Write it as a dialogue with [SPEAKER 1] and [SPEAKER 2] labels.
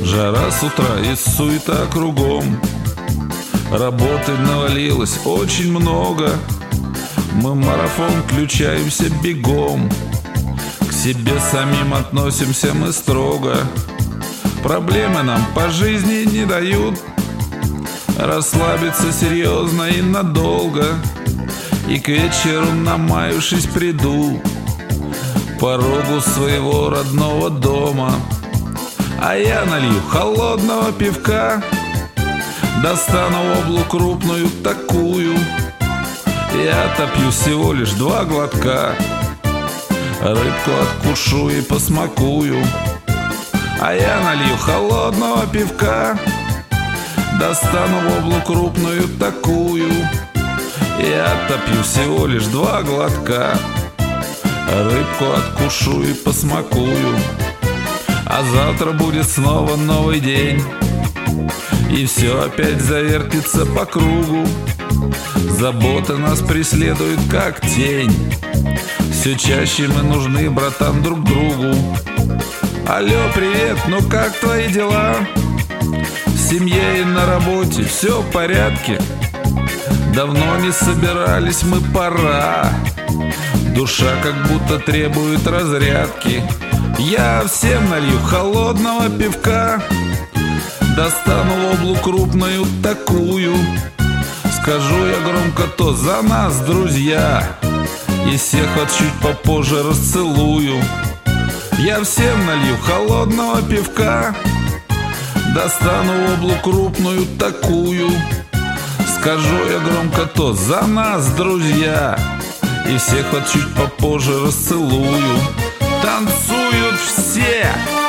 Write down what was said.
[SPEAKER 1] Жара с утра и суета кругом. Работы навалилось очень много. Мы марафон включаемся бегом. К себе самим относимся мы строго. Проблемы нам по жизни не дают расслабиться серьезно и надолго. И к вечеру, намаявшись, приду порогу своего родного дома. А я налью холодного пивка, достану облу крупную такую. Я топью всего лишь 2 глотка, рыбку откушу и посмакую. А я налью холодного пивка, достану облу крупную такую. Я топью всего лишь 2 глотка, рыбку откушу и посмакую. А завтра будет снова новый день, и все опять завертится по кругу. Забота нас преследует как тень, все чаще мы нужны, братан, друг другу. Алло, привет, ну как твои дела? В семье и на работе все в порядке? Давно не собирались мы, пора. Душа как будто требует разрядки. Я всем налью холодного пивка, достану облу крупную такую. Скажу я громко то за нас, друзья, и всех вот чуть попозже расцелую. Я всем налью холодного пивка, достану облу крупную такую. Скажу я громко то за нас, друзья, и всех вот чуть попозже расцелую. Танцуют все!